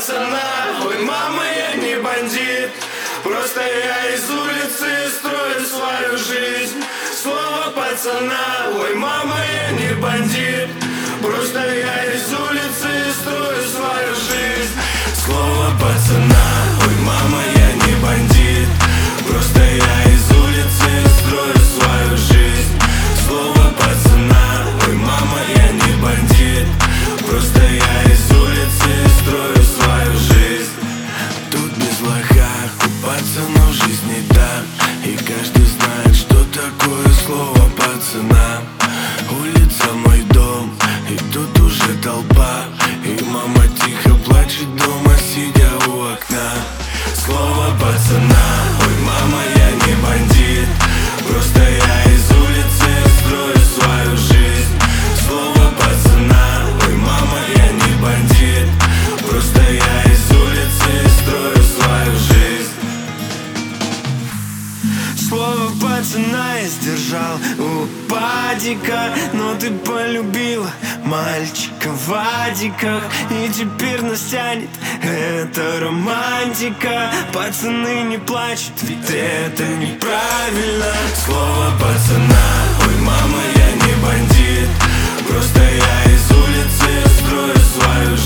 пацана. Ой, мама, я не бандит, просто я из улицы строю свою жизнь. Слово пацана. Ой, мама, я не бандит, просто я из улицы строю свою жизнь. Слово пацана. Ой, мама, я не бандит, просто я из улицы строю свою жизнь. Слово пацана. Ой, мама, я не бандит, просто я из улицы строю свою жизнь. Тут без лоха, у пацанов жизнь не так, и каждый знает, что такое слово пацана. Улица мой дом, и тут уже толпа, и мама тихо плачет дома, сидя у окна. Слово пацана. Ой, мама, я не бандит, просто я из улицы строю свою жизнь. Слово пацана. Ой, мама, я не бандит, просто я из улицы строю свою жизнь. Слово пацана я сдержал у падика, но ты полюбила мальчика в адиках, и теперь нас тянет эта романтика. Пацаны не плачут, ведь это неправильно. Слово пацана. Ой, мама, я не бандит, просто я из улицы строю свою жизнь.